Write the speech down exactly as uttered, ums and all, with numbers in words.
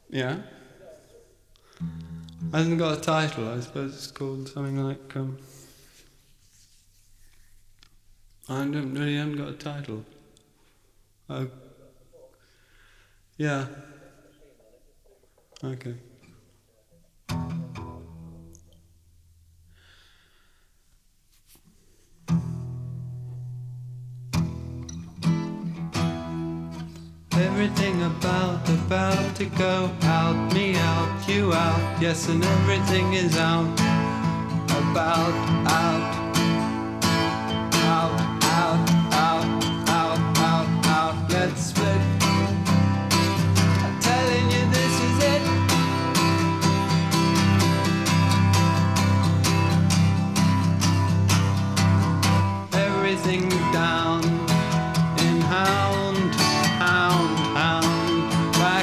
Yeah. Hasn't got a title. I suppose it's called something like. Um, I don't really haven't got a title. Oh. Yeah. Okay. Everything about, about to go out, me out, you out, yes, and everything is out, about, out.